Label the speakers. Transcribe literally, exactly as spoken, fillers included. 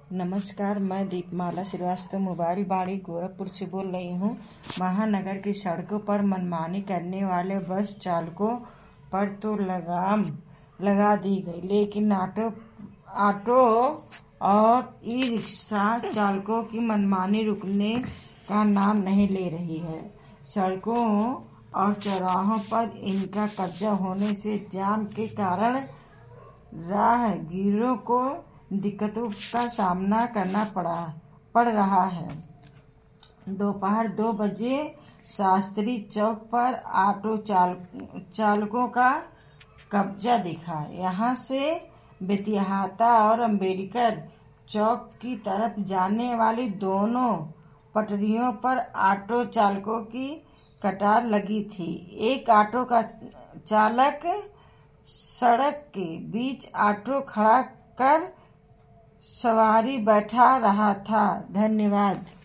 Speaker 1: नमस्कार, मैं दीपमाला श्रीवास्तव मोबाइल बाड़ी गोरखपुर से बोल रही हूँ। महानगर की सड़कों पर मनमानी करने वाले बस चालकों पर तो लगाम लगा दी गई, लेकिन ऑटो ऑटो और ई रिक्शा चालकों की मनमानी रुकने का नाम नहीं ले रही है। सड़कों और चौराहों पर इनका कब्जा होने से जाम के कारण राहगीरों को दिक्कतों का सामना करना पड़ा पड़ रहा है। दोपहर दो बजे शास्त्री चौक पर ऑटो चाल, चालकों का कब्जा दिखा। यहाँ से बेतिहाता और अम्बेडकर चौक की तरफ जाने वाली दोनों पटरियों पर ऑटो चालकों की कतार लगी थी। एक ऑटो का चालक सड़क के बीच ऑटो खड़ा कर सवारी बैठा रहा था। धन्यवाद।